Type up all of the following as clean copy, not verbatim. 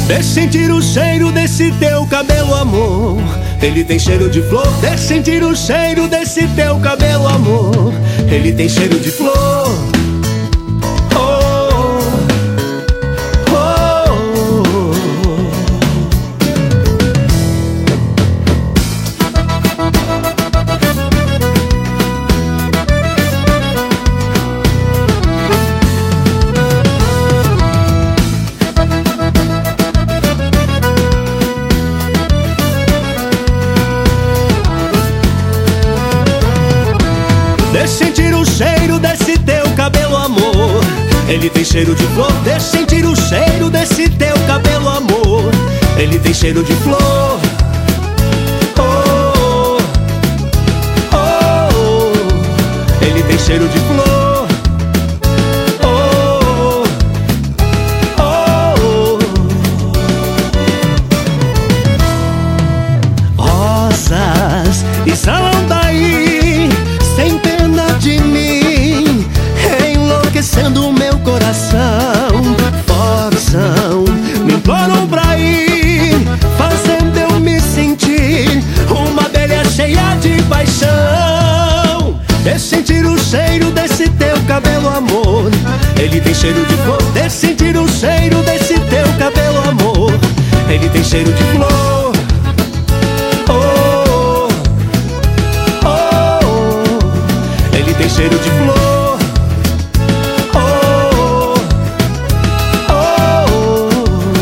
Deixa sentir o cheiro desse teu cabelo, amor. Ele tem cheiro de flor. Deixa sentir o cheiro desse teu cabelo, amor. Ele tem cheiro de flor. Deixa sentir o cheiro desse teu cabelo, amor. Ele tem cheiro de flor. Deixa sentir o cheiro desse teu cabelo, amor. Ele tem cheiro de flor. Oh, oh, oh. Ele tem cheiro de flor. Oh, oh, oh. Rosas e salão daí, sem pena de mim, enlouquecendo o meu coração. Forçam, me imploram pra ir, fazendo eu me sentir uma abelha cheia de paixão. Deixa sentir o cheiro desse teu cabelo, amor. Ele tem cheiro de flor. Deixa sentir o cheiro desse teu cabelo, amor. Ele tem cheiro de flor. Oh, oh, oh. Ele tem cheiro de flor. Oh, oh,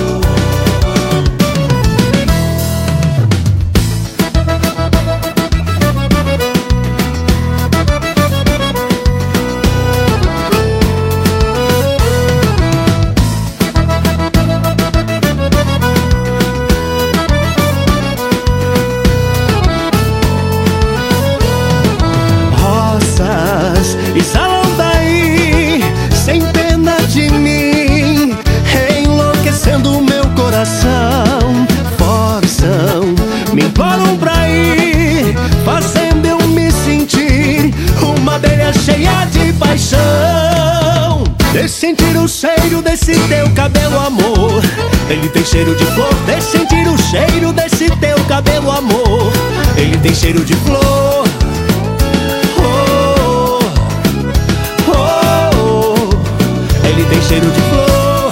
e salão daí, sem pena de mim, enlouquecendo o meu coração. Forçam, me imploram pra ir, fazendo eu me sentir uma abelha cheia de paixão. Deixa sentir o cheiro desse teu cabelo, amor. Ele tem cheiro de flor. Deixa sentir o cheiro desse teu cabelo, amor. Ele tem cheiro de flor. Ele tem cheiro de flor.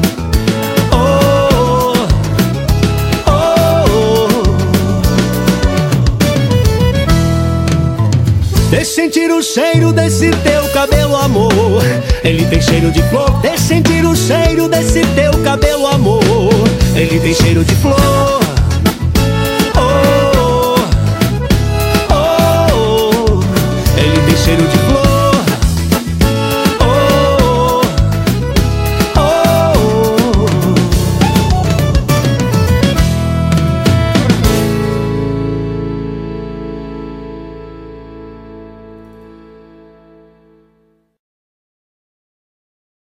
Oh, oh, oh. Deixa sentir o cheiro desse teu cabelo, amor. Ele tem cheiro de flor. Deixa sentir o cheiro desse teu cabelo, amor. Ele tem cheiro de flor. Oh, oh, oh. Ele tem cheiro de flor.